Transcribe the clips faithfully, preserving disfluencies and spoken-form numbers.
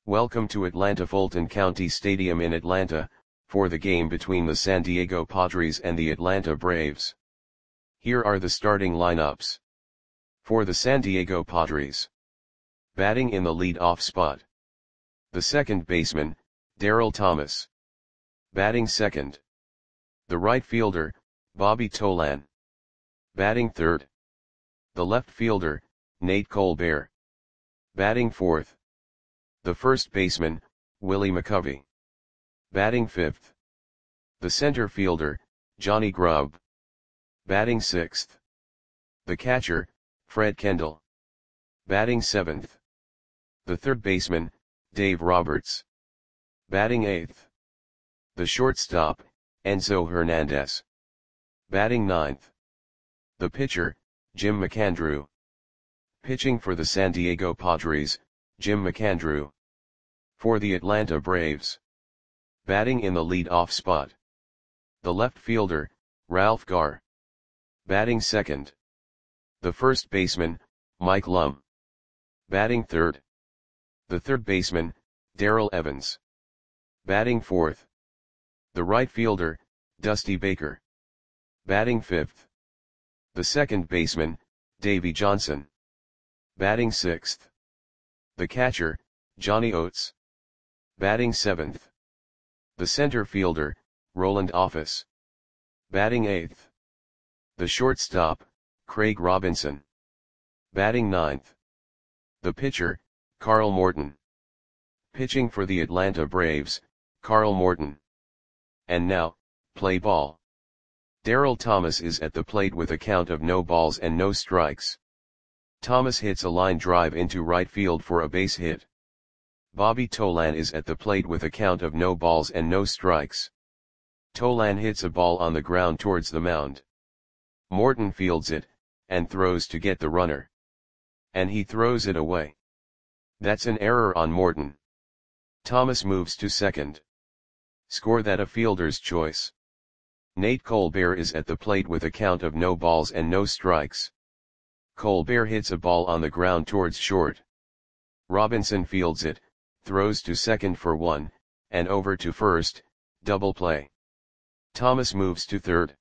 Welcome to Atlanta Fulton County Stadium in Atlanta, for the game between the San Diego Padres and the Atlanta Braves. Here are the starting lineups. For the San Diego Padres. Batting in the lead-off spot. The second baseman, Darryl Thomas. Batting second. The right fielder, Bobby Tolan. Batting third. The left fielder, Nate Colbert. Batting fourth. The first baseman, Willie McCovey. Batting fifth. The center fielder, Johnny Grubb. Batting sixth. The catcher, Fred Kendall. Batting seventh. The third baseman, Dave Roberts. Batting eighth. The shortstop, Enzo Hernandez. Batting ninth. The pitcher, Jim McAndrew. Pitching for the San Diego Padres, Jim McAndrew. For the Atlanta Braves. Batting in the lead-off spot. The left fielder, Ralph Garr. Batting second. The first baseman, Mike Lum. Batting third. The third baseman, Darrell Evans. Batting fourth. The right fielder, Dusty Baker. Batting fifth. The second baseman, Davey Johnson. Batting sixth. The catcher, Johnny Oates. Batting seventh. The center fielder, Roland Office. Batting eighth. The shortstop, Craig Robinson. Batting ninth. The pitcher, Carl Morton. Pitching for the Atlanta Braves, Carl Morton. And now, play ball. Darryl Thomas is at the plate with a count of no balls and no strikes. Thomas hits a line drive into right field for a base hit. Bobby Tolan is at the plate with a count of no balls and no strikes. Tolan hits a ball on the ground towards the mound. Morton fields it, and throws to get the runner. And he throws it away. That's an error on Morton. Thomas moves to second. Score that a fielder's choice. Nate Colbert is at the plate with a count of no balls and no strikes. Colbert hits a ball on the ground towards short. Robinson fields it, throws to second for one, and over to first, double play. Thomas moves to third.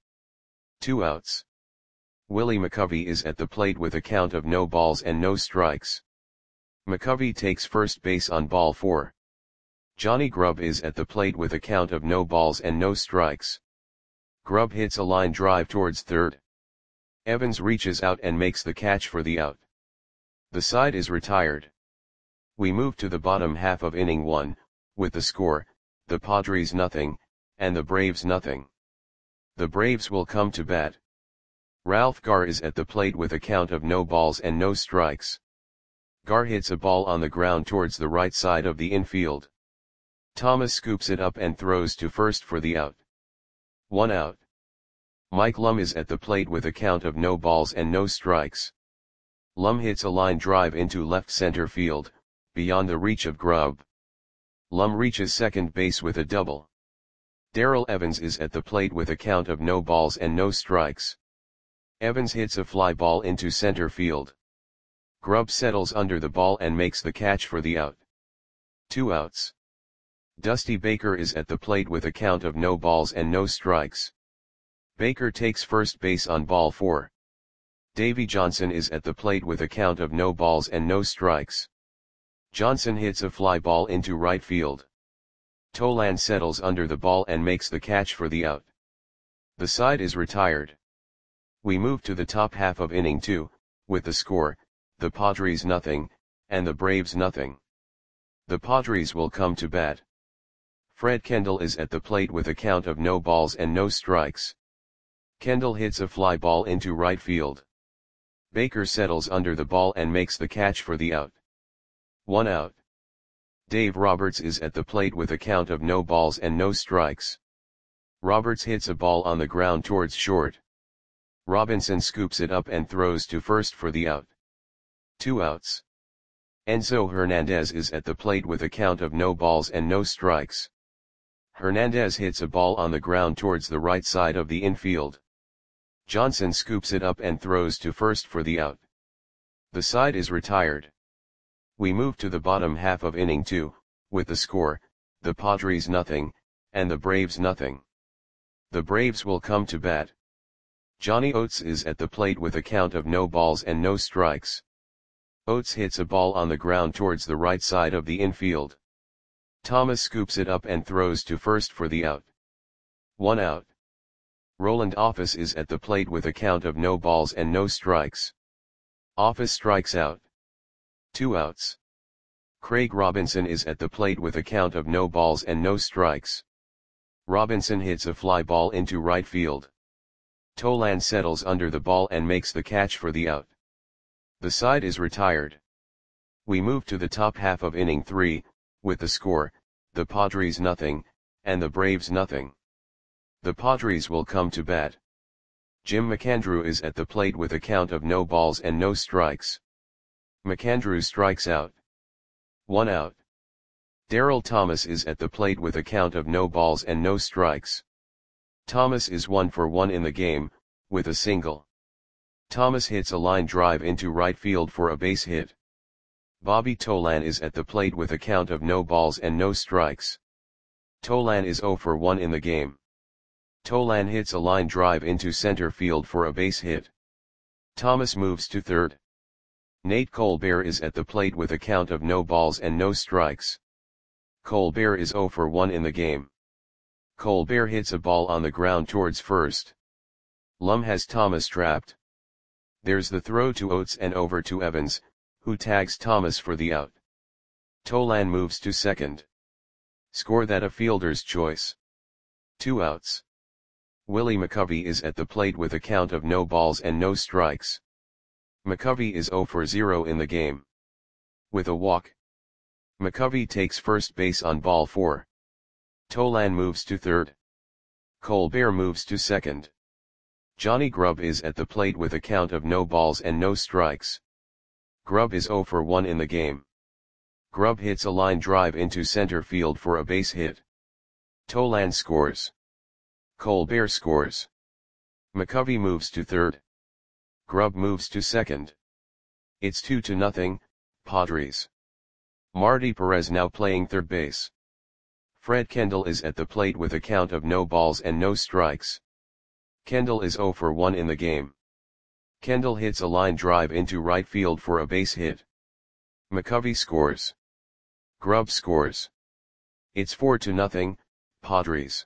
Two outs. Willie McCovey is at the plate with a count of no balls and no strikes. McCovey takes first base on ball four. Johnny Grubb is at the plate with a count of no balls and no strikes. Grubb hits a line drive towards third. Evans reaches out and makes the catch for the out. The side is retired. We move to the bottom half of inning one, with the score, the Padres nothing, and the Braves nothing. The Braves will come to bat. Ralph Garr is at the plate with a count of no balls and no strikes. Garr hits a ball on the ground towards the right side of the infield. Thomas scoops it up and throws to first for the out. One out. Mike Lum is at the plate with a count of no balls and no strikes. Lum hits a line drive into left center field, beyond the reach of Grubb. Lum reaches second base with a double. Darrell Evans is at the plate with a count of no balls and no strikes. Evans hits a fly ball into center field. Grubb settles under the ball and makes the catch for the out. Two outs. Dusty Baker is at the plate with a count of no balls and no strikes. Baker takes first base on ball four. Davey Johnson is at the plate with a count of no balls and no strikes. Johnson hits a fly ball into right field. Tolan settles under the ball and makes the catch for the out. The side is retired. We move to the top half of inning two, with the score, the Padres nothing, and the Braves nothing. The Padres will come to bat. Fred Kendall is at the plate with a count of no balls and no strikes. Kendall hits a fly ball into right field. Baker settles under the ball and makes the catch for the out. One out. Dave Roberts is at the plate with a count of no balls and no strikes. Roberts hits a ball on the ground towards short. Robinson scoops it up and throws to first for the out. Two outs. Enzo Hernandez is at the plate with a count of no balls and no strikes. Hernandez hits a ball on the ground towards the right side of the infield. Johnson scoops it up and throws to first for the out. The side is retired. We move to the bottom half of inning two, with the score, the Padres nothing, and the Braves nothing. The Braves will come to bat. Johnny Oates is at the plate with a count of no balls and no strikes. Oates hits a ball on the ground towards the right side of the infield. Thomas scoops it up and throws to first for the out. One out. Roland Office is at the plate with a count of no balls and no strikes. Office strikes out. Two outs. Craig Robinson is at the plate with a count of no balls and no strikes. Robinson hits a fly ball into right field. Tolan settles under the ball and makes the catch for the out. The side is retired. We move to the top half of inning three, with the score, the Padres nothing, and the Braves nothing. The Padres will come to bat. Jim McAndrew is at the plate with a count of no balls and no strikes. McAndrew strikes out. One out. Darryl Thomas is at the plate with a count of no balls and no strikes. Thomas is one for one in the game, with a single. Thomas hits a line drive into right field for a base hit. Bobby Tolan is at the plate with a count of no balls and no strikes. Tolan is zero for one in the game. Tolan hits a line drive into center field for a base hit. Thomas moves to third. Nate Colbert is at the plate with a count of no balls and no strikes. Colbert is zero for one in the game. Colbert hits a ball on the ground towards first. Lum has Thomas trapped. There's the throw to Oates and over to Evans, who tags Thomas for the out. Tolan moves to second. Score that a fielder's choice. Two outs. Willie McCovey is at the plate with a count of no balls and no strikes. McCovey is zero for zero in the game. With a walk. McCovey takes first base on ball four. Tolan moves to third. Colbert moves to second. Johnny Grubb is at the plate with a count of no balls and no strikes. Grubb is zero for one in the game. Grubb hits a line drive into center field for a base hit. Tolan scores. Colbert scores. McCovey moves to third. Grubb moves to second. It's two to nothing, Padres. Marty Perez now playing third base. Fred Kendall is at the plate with a count of no balls and no strikes. Kendall is zero for one in the game. Kendall hits a line drive into right field for a base hit. McCovey scores. Grubb scores. It's four to nothing, Padres.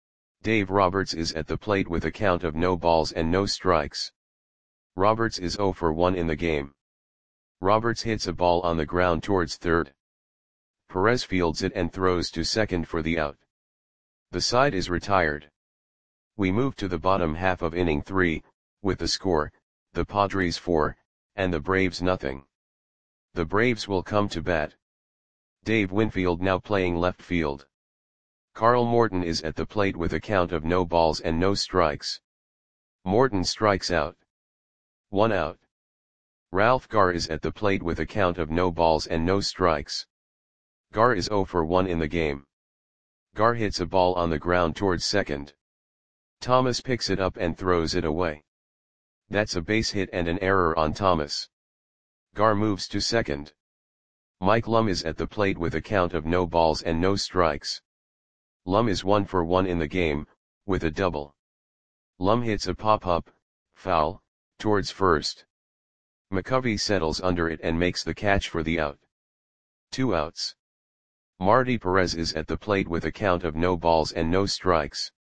Dave Roberts is at the plate with a count of no balls and no strikes. Roberts is zero for one in the game. Roberts hits a ball on the ground towards third. Perez fields it and throws to second for the out. The side is retired. We move to the bottom half of inning three, with the score, the Padres four, and the Braves nothing. The Braves will come to bat. Dave Winfield now playing left field. Carl Morton is at the plate with a count of no balls and no strikes. Morton strikes out. One out. Ralph Garr is at the plate with a count of no balls and no strikes. Garr is zero for one in the game. Garr hits a ball on the ground towards second. Thomas picks it up and throws it away. That's a base hit and an error on Thomas. Garr moves to second. Mike Lum is at the plate with a count of no balls and no strikes. Lum is one for one in the game, with a double. Lum hits a pop-up, foul, towards first. McCovey settles under it and makes the catch for the out. Two outs. Marty Perez is at the plate with a count of no balls and no strikes.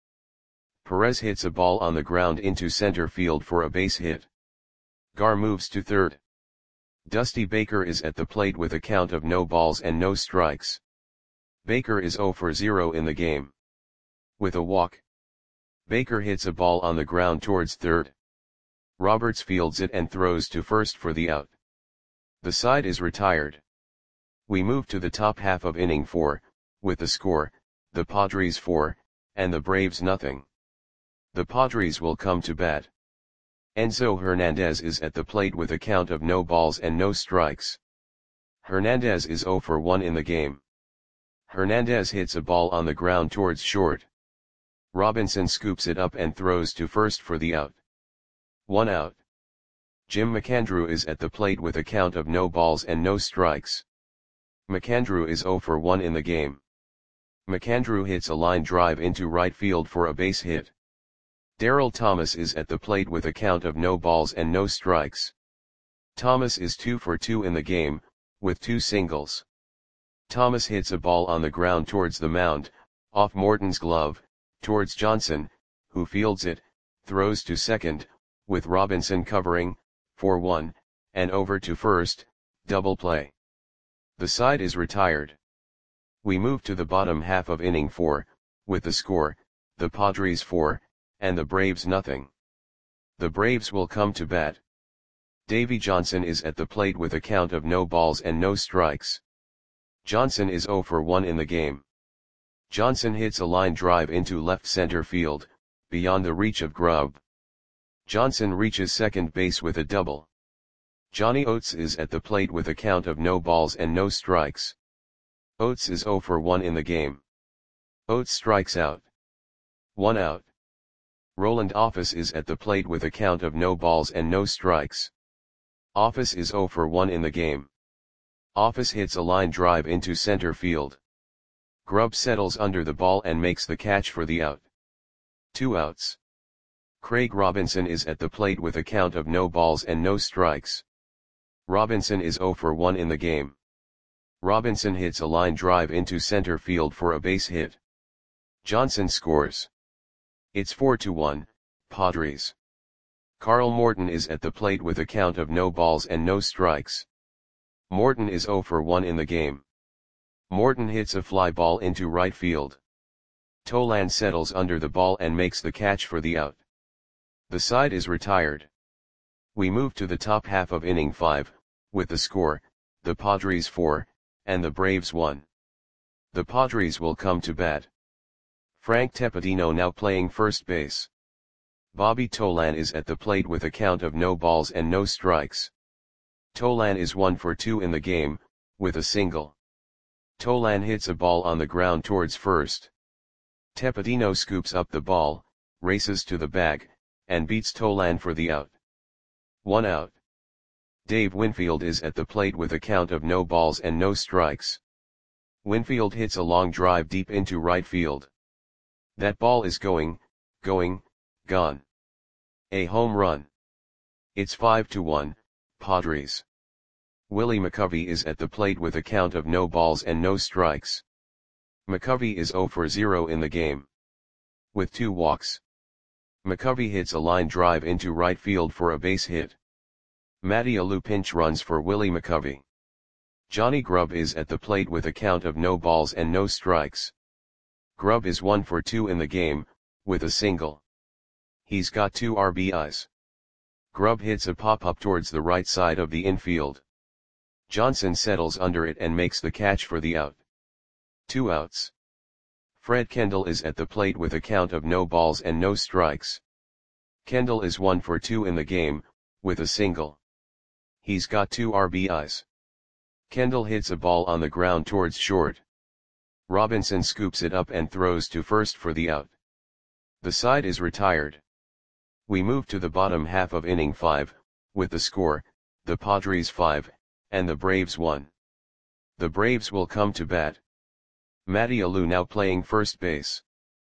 Perez hits a ball on the ground into center field for a base hit. Garr moves to third. Dusty Baker is at the plate with a count of no balls and no strikes. Baker is zero for zero in the game. With a walk. Baker hits a ball on the ground towards third. Roberts fields it and throws to first for the out. The side is retired. We move to the top half of inning four, with the score, the Padres four, and the Braves nothing. The Padres will come to bat. Enzo Hernandez is at the plate with a count of no balls and no strikes. Hernandez is zero for one in the game. Hernandez hits a ball on the ground towards short. Robinson scoops it up and throws to first for the out. One out. Jim McAndrew is at the plate with a count of no balls and no strikes. McAndrew is zero for one in the game. McAndrew hits a line drive into right field for a base hit. Darryl Thomas is at the plate with a count of no balls and no strikes. Thomas is two for two in the game, with two singles. Thomas hits a ball on the ground towards the mound, off Morton's glove, towards Johnson, who fields it, throws to second, with Robinson covering, for one, and over to first, double play. The side is retired. We move to the bottom half of inning four, with the score, the Padres four, and the Braves nothing. The Braves will come to bat. Davy Johnson is at the plate with a count of no balls and no strikes. Johnson is zero for one in the game. Johnson hits a line drive into left center field, beyond the reach of Grubb. Johnson reaches second base with a double. Johnny Oates is at the plate with a count of no balls and no strikes. Oates is zero for one in the game. Oates strikes out. One out. Roland Office is at the plate with a count of no balls and no strikes. Office is zero for one in the game. Office hits a line drive into center field. Grubb settles under the ball and makes the catch for the out. Two outs. Craig Robinson is at the plate with a count of no balls and no strikes. Robinson is zero for one in the game. Robinson hits a line drive into center field for a base hit. Johnson scores. It's four to one, Padres. Carl Morton is at the plate with a count of no balls and no strikes. Morton is zero for one in the game. Morton hits a fly ball into right field. Tolan settles under the ball and makes the catch for the out. The side is retired. We move to the top half of inning five, with the score, the Padres four, and the Braves one. The Padres will come to bat. Frank Tepedino now playing first base. Bobby Tolan is at the plate with a count of no balls and no strikes. Tolan is one for two in the game, with a single. Tolan hits a ball on the ground towards first. Tepedino scoops up the ball, races to the bag, and beats Tolan for the out. One out. Dave Winfield is at the plate with a count of no balls and no strikes. Winfield hits a long drive deep into right field. That ball is going, going, gone. A home run. It's five to one, Padres. Willie McCovey is at the plate with a count of no balls and no strikes. McCovey is zero for zero in the game. With two walks. McCovey hits a line drive into right field for a base hit. Matty Alou pinch runs for Willie McCovey. Johnny Grubb is at the plate with a count of no balls and no strikes. Grubb is one for two in the game, with a single. He's got two R B Is. Grubb hits a pop-up towards the right side of the infield. Johnson settles under it and makes the catch for the out. Two outs. Fred Kendall is at the plate with a count of no balls and no strikes. Kendall is one for two in the game, with a single. He's got two R B Is. Kendall hits a ball on the ground towards short. Robinson scoops it up and throws to first for the out. The side is retired. We move to the bottom half of inning five, with the score, the Padres five, and the Braves one. The Braves will come to bat. Matty Alou now playing first base.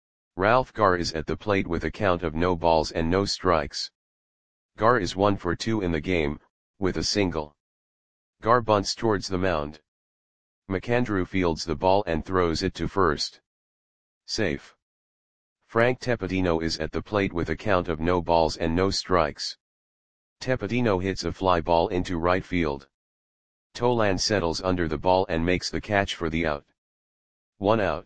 Ralph Garr is at the plate with a count of no balls and no strikes. Garr is one for two in the game, with a single. Garr bunts towards the mound. McAndrew fields the ball and throws it to first. Safe. Frank Tepedino is at the plate with a count of no balls and no strikes. Tepedino hits a fly ball into right field. Tolan settles under the ball and makes the catch for the out. One out.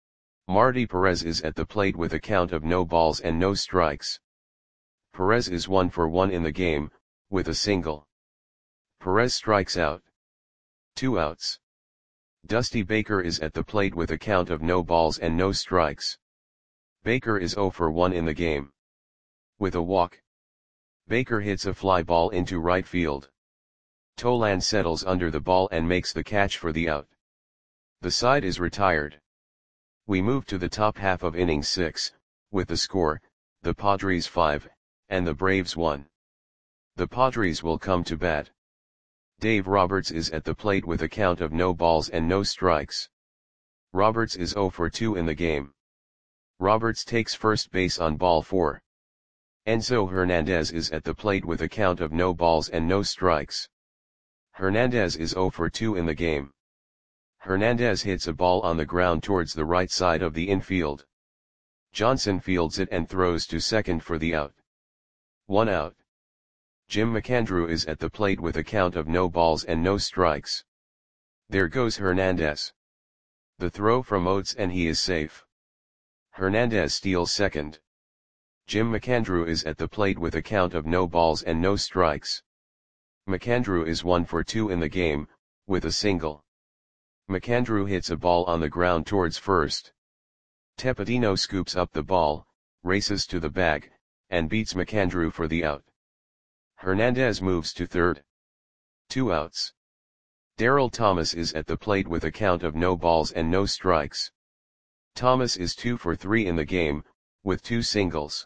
Marty Perez is at the plate with a count of no balls and no strikes. Perez is one for one in the game, with a single. Perez strikes out. Two outs. Dusty Baker is at the plate with a count of no balls and no strikes. Baker is zero for one in the game. With a walk. Baker hits a fly ball into right field. Tolan settles under the ball and makes the catch for the out. The side is retired. We move to the top half of inning six, with the score, the Padres five, and the Braves one. The Padres will come to bat. Dave Roberts is at the plate with a count of no balls and no strikes. Roberts is zero for two in the game. Roberts takes first base on ball four. Enzo Hernandez is at the plate with a count of no balls and no strikes. Hernandez is zero for two in the game. Hernandez hits a ball on the ground towards the right side of the infield. Johnson fields it and throws to second for the out. One out. Jim McAndrew is at the plate with a count of no balls and no strikes. There goes Hernandez. The throw from Oates and he is safe. Hernandez steals second. Jim McAndrew is at the plate with a count of no balls and no strikes. McAndrew is one for two in the game, with a single. McAndrew hits a ball on the ground towards first. Tepedino scoops up the ball, races to the bag, and beats McAndrew for the out. Hernandez moves to third. Two outs. Darryl Thomas is at the plate with a count of no balls and no strikes. Thomas is two for three in the game, with two singles.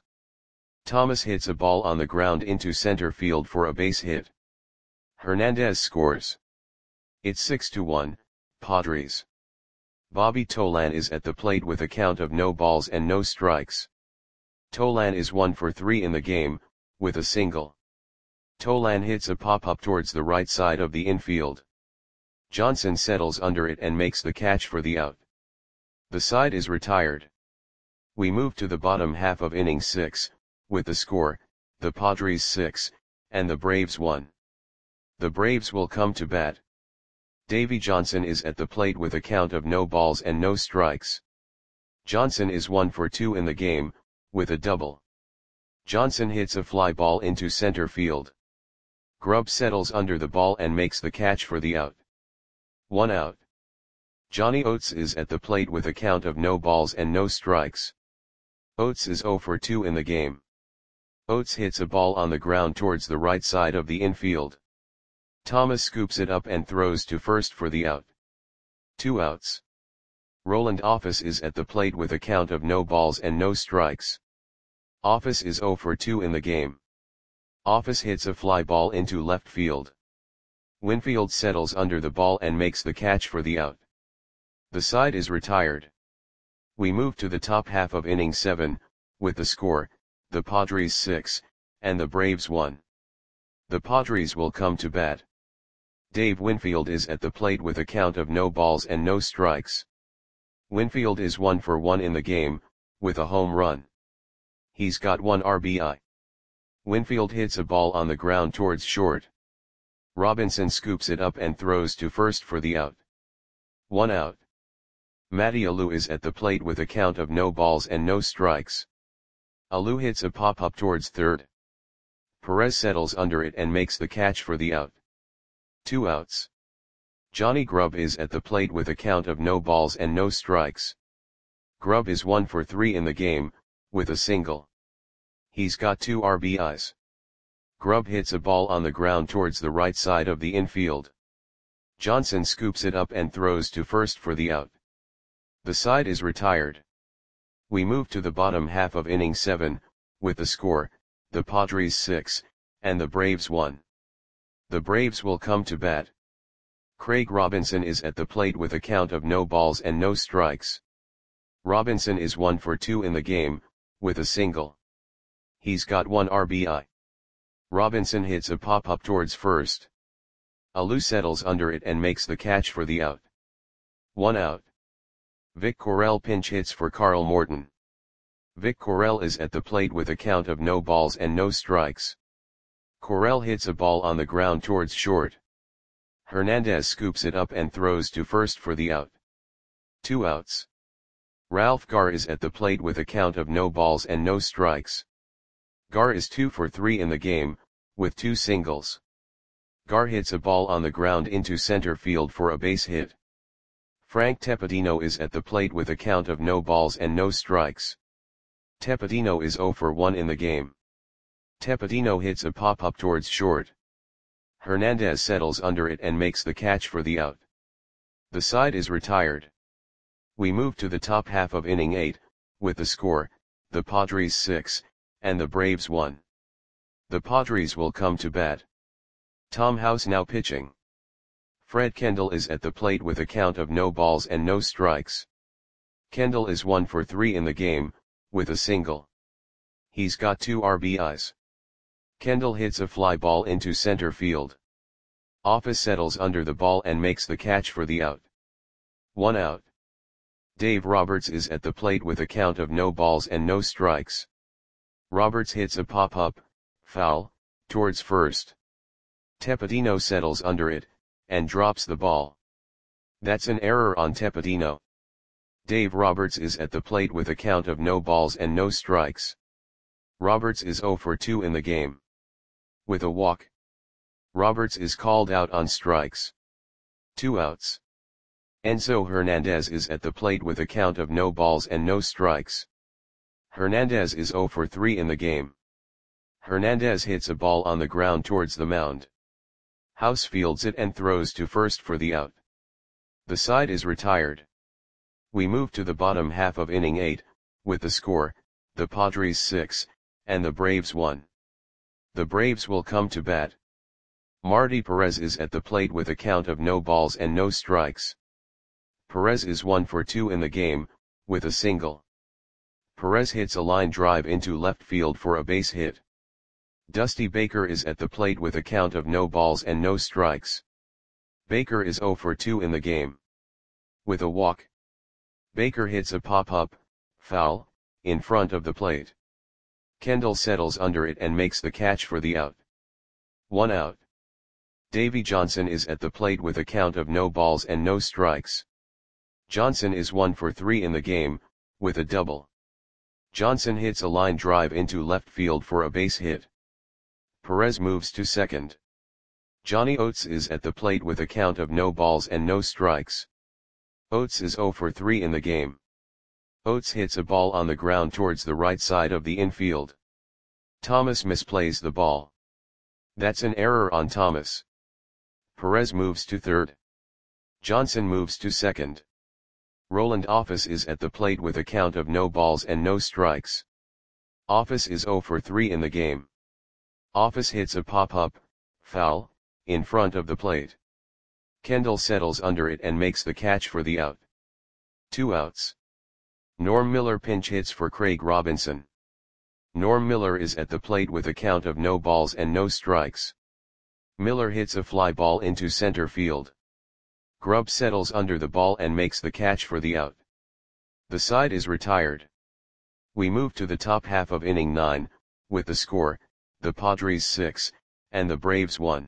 Thomas hits a ball on the ground into center field for a base hit. Hernandez scores. It's six to one, Padres. Bobby Tolan is at the plate with a count of no balls and no strikes. Tolan is one for three in the game, with a single. Tolan hits a pop-up towards the right side of the infield. Johnson settles under it and makes the catch for the out. The side is retired. We move to the bottom half of inning six, with the score, the Padres six, and the Braves one. The Braves will come to bat. Davey Johnson is at the plate with a count of no balls and no strikes. Johnson is one for two in the game, with a double. Johnson hits a fly ball into center field. Grubb settles under the ball and makes the catch for the out. One out. Johnny Oates is at the plate with a count of no balls and no strikes. Oates is zero for two in the game. Oates hits a ball on the ground towards the right side of the infield. Thomas scoops it up and throws to first for the out. Two outs. Roland Office is at the plate with a count of no balls and no strikes. Office is zero for two in the game. Office hits a fly ball into left field. Winfield settles under the ball and makes the catch for the out. The side is retired. We move to the top half of inning seven, with the score, the Padres six, and the Braves one. The Padres will come to bat. Dave Winfield is at the plate with a count of no balls and no strikes. Winfield is one for one in the game, with a home run. He's got one R B I. Winfield hits a ball on the ground towards short. Robinson scoops it up and throws to first for the out. One out. Matty Alou is at the plate with a count of no balls and no strikes. Alou hits a pop-up towards third. Perez settles under it and makes the catch for the out. Two outs. Johnny Grubb is at the plate with a count of no balls and no strikes. Grubb is one for three in the game, with a single. He's got two R B Is. Grubb hits a ball on the ground towards the right side of the infield. Johnson scoops it up and throws to first for the out. The side is retired. We move to the bottom half of inning seven, with the score, the Padres six, and the Braves one. The Braves will come to bat. Craig Robinson is at the plate with a count of no balls and no strikes. Robinson is one for two in the game, with a single. He's got one R B I. Robinson hits a pop-up towards first. Alou settles under it and makes the catch for the out. One out. Vic Correll pinch hits for Carl Morton. Vic Correll is at the plate with a count of no balls and no strikes. Correll hits a ball on the ground towards short. Hernandez scoops it up and throws to first for the out. Two outs. Ralph Garr is at the plate with a count of no balls and no strikes. Garr is two for three in the game, with two singles. Garr hits a ball on the ground into center field for a base hit. Frank Tepedino is at the plate with a count of no balls and no strikes. Tepedino is zero for one in the game. Tepedino hits a pop-up towards short. Hernandez settles under it and makes the catch for the out. The side is retired. We move to the top half of inning eight, with the score, the Padres six, and the Braves one. The Padres will come to bat. Tom House now pitching. Fred Kendall is at the plate with a count of no balls and no strikes. Kendall is one for three in the game, with a single. He's got two R B Is. Kendall hits a fly ball into center field. Office settles under the ball and makes the catch for the out. One out. Dave Roberts is at the plate with a count of no balls and no strikes. Roberts hits a pop-up, foul, towards first. Tepedino settles under it, and drops the ball. That's an error on Tepedino. Dave Roberts is at the plate with a count of no balls and no strikes. Roberts is zero for two in the game. With a walk. Roberts is called out on strikes. Two outs. Enzo Hernandez is at the plate with a count of no balls and no strikes. Hernandez is zero for three in the game. Hernandez hits a ball on the ground towards the mound. House fields it and throws to first for the out. The side is retired. We move to the bottom half of inning eight, with the score, the Padres six, and the Braves one. The Braves will come to bat. Marty Perez is at the plate with a count of no balls and no strikes. Perez is one for two in the game, with a single. Perez hits a line drive into left field for a base hit. Dusty Baker is at the plate with a count of no balls and no strikes. Baker is zero for two in the game. With a walk. Baker hits a pop-up, foul, in front of the plate. Kendall settles under it and makes the catch for the out. One out. Davey Johnson is at the plate with a count of no balls and no strikes. Johnson is one for three in the game, with a double. Johnson hits a line drive into left field for a base hit. Perez moves to second. Johnny Oates is at the plate with a count of no balls and no strikes. Oates is zero for three in the game. Oates hits a ball on the ground towards the right side of the infield. Thomas misplays the ball. That's an error on Thomas. Perez moves to third. Johnson moves to second. Roland Office is at the plate with a count of no balls and no strikes. Office is zero for three in the game. Office hits a pop-up, foul, in front of the plate. Kendall settles under it and makes the catch for the out. Two outs. Norm Miller pinch hits for Craig Robinson. Norm Miller is at the plate with a count of no balls and no strikes. Miller hits a fly ball into center field. Grubb settles under the ball and makes the catch for the out. The side is retired. We move to the top half of inning nine, with the score, the Padres six, and the Braves one.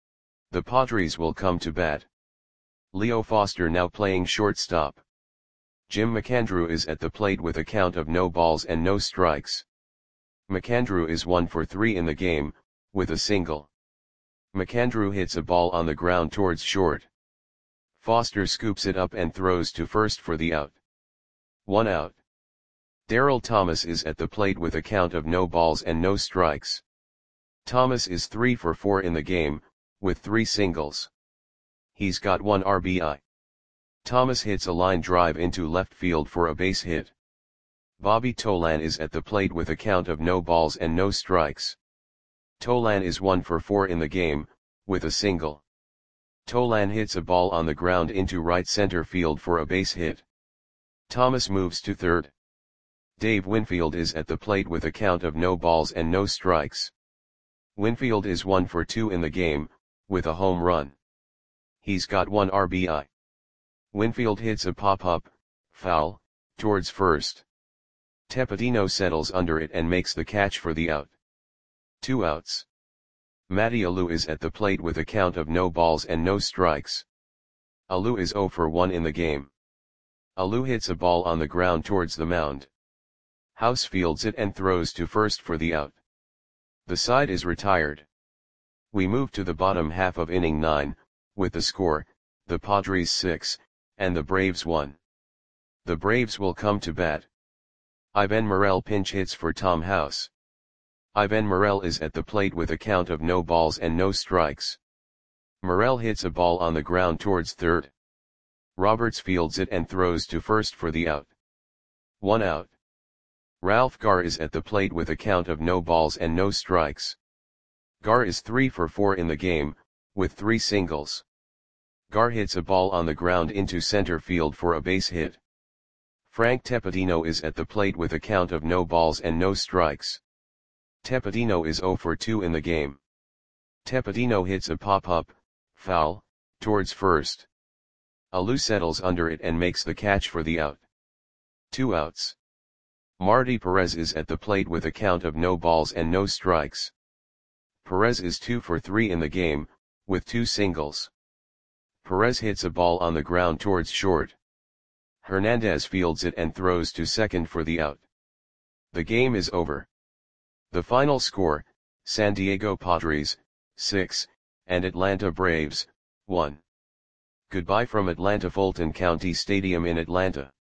The Padres will come to bat. Leo Foster now playing shortstop. Jim McAndrew is at the plate with a count of no balls and no strikes. McAndrew is one for three in the game, with a single. McAndrew hits a ball on the ground towards short. Foster scoops it up and throws to first for the out. One out. Darryl Thomas is at the plate with a count of no balls and no strikes. Thomas is three for four in the game, with three singles. He's got one R B I. Thomas hits a line drive into left field for a base hit. Bobby Tolan is at the plate with a count of no balls and no strikes. Tolan is one for four in the game, with a single. Tolan hits a ball on the ground into right center field for a base hit. Thomas moves to third. Dave Winfield is at the plate with a count of no balls and no strikes. Winfield is one for two in the game, with a home run. He's got one R B I. Winfield hits a pop-up, foul, towards first. Tepedino settles under it and makes the catch for the out. Two outs. Matty Alou is at the plate with a count of no balls and no strikes. Alou is zero for one in the game. Alou hits a ball on the ground towards the mound. House fields it and throws to first for the out. The side is retired. We move to the bottom half of inning nine, with the score, the Padres six, and the Braves one. The Braves will come to bat. Ivan Morel pinch hits for Tom House. Ivan Morel is at the plate with a count of no balls and no strikes. Morel hits a ball on the ground towards third. Roberts fields it and throws to first for the out. One out. Ralph Garr is at the plate with a count of no balls and no strikes. Garr is three for four in the game, with three singles. Gar hits a ball on the ground into center field for a base hit. Frank Tepedino is at the plate with a count of no balls and no strikes. Tepedino is zero for two in the game. Tepedino hits a pop-up, foul, towards first. Alou settles under it and makes the catch for the out. Two outs. Marty Perez is at the plate with a count of no balls and no strikes. Perez is two for three in the game, with two singles. Perez hits a ball on the ground towards short. Hernandez fields it and throws to second for the out. The game is over. The final score, San Diego Padres, six, and Atlanta Braves, one. Goodbye from Atlanta Fulton County Stadium in Atlanta.